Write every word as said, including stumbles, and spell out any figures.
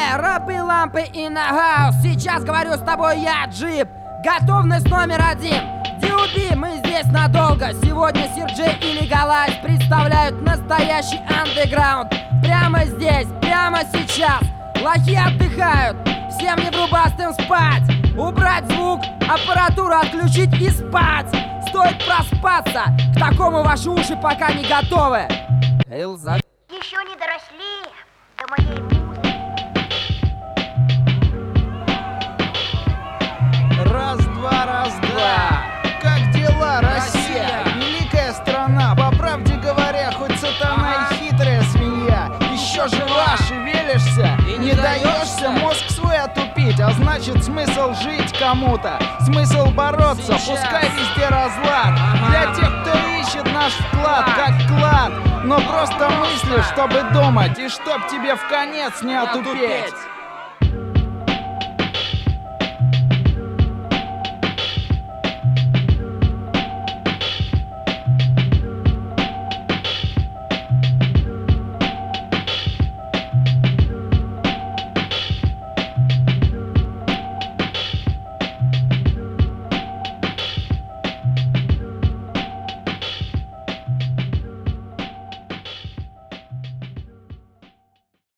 рабы, лампы и нагаус. Сейчас говорю с тобой я, Джип. Готовность номер один. Диуби, мы здесь надолго. Сегодня Сирджей и Лигалайз представляют настоящий андеграунд. Прямо здесь, прямо сейчас. Лохи отдыхают, всем неврубастым спать. Убрать звук, аппаратуру отключить и спать. Стоит проспаться, к такому ваши уши пока не готовы. Эльза. Еще не доросли до моей музыки. Раз-два, раз-два. Как дела, Россия? Великая страна. По правде говоря, хоть сатана и хитрая свинья, еще жива, шевелишься и не даешься мозг свой отупить. А значит, смысл жить кому-то, смысл бороться. Пускай везде разлад. Для тех, кто ищет наш вклад как клад, но просто мысли, чтобы думать и чтоб тебе в конец не отупеть.